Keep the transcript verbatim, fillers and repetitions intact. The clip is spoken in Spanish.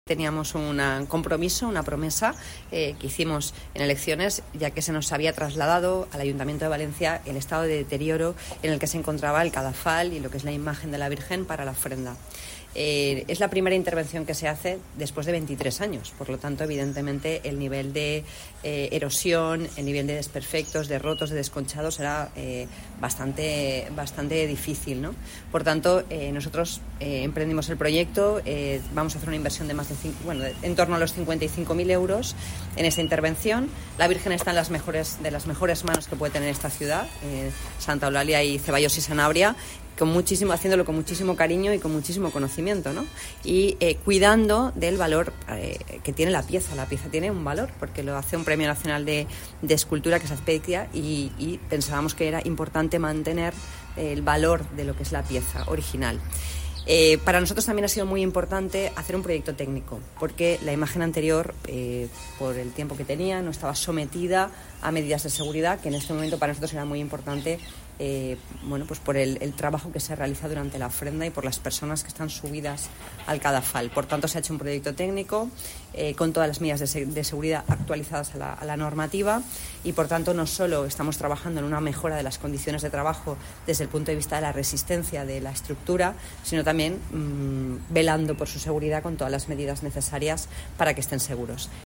Teníamos un compromiso, una promesa eh, que hicimos en elecciones, ya que se nos había trasladado al Ayuntamiento de Valencia el estado de deterioro en el que se encontraba el cadafal y lo que es la imagen de la Virgen para la ofrenda. Eh, es la primera intervención que se hace después de veintitrés años, por lo tanto, evidentemente, el nivel de eh, erosión, el nivel de desperfectos, de rotos, de desconchados era eh, bastante, bastante difícil, ¿no? Por tanto, eh, nosotros eh, emprendimos el proyecto, eh, vamos a hacer una inversión de más de, cinco, bueno, de en torno a los cincuenta y cinco mil euros en esta intervención. La Virgen está en las mejores, de las mejores manos que puede tener esta ciudad, eh, Santa Eulalia y Ceballos y Sanabria, con muchísimo, haciéndolo con muchísimo cariño y con muchísimo conocimiento, ¿no? Y eh, cuidando del valor eh, que tiene la pieza. La pieza tiene un valor porque lo hace un Premio Nacional de, de Escultura, que es Azpeitia, y, y pensábamos que era importante mantener el valor de lo que es la pieza original. Eh, para nosotros también ha sido muy importante hacer un proyecto técnico, porque la imagen anterior, eh, por el tiempo que tenía, no estaba sometida a medidas de seguridad, que en este momento para nosotros era muy importante, eh, bueno, pues por el, el trabajo que se realiza durante la ofrenda y por las personas que están subidas al cadafal. Por tanto, se ha hecho un proyecto técnico eh, con todas las medidas de, se- de seguridad actualizadas a la, a la normativa, y por tanto no solo estamos trabajando en una mejora de las condiciones de trabajo desde el punto de vista de la resistencia de la estructura, sino también mmm, velando por su seguridad con todas las medidas necesarias para que estén seguros.